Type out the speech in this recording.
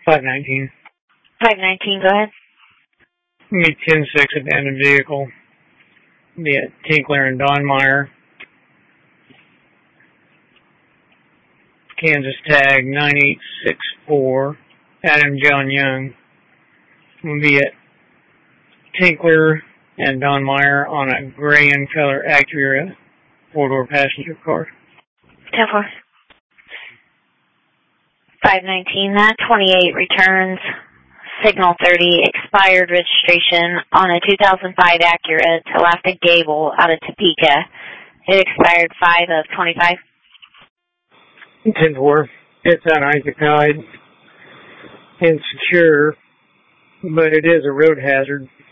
519. 519, go ahead. Meet 10-6 abandoned vehicle. Be at Tinkler and Donmeyer. Kansas tag 9864. Adam John Young. Will be at Tinkler and Donmeyer on a gray in color Acura 4-door passenger car. 10-4. 519, that 28 returns. Signal 30, expired registration on a 2005 Acura Talafta Gable out of Topeka. It expired 5/25. 10-4. It's unoccupied. Insecure, but it is a road hazard.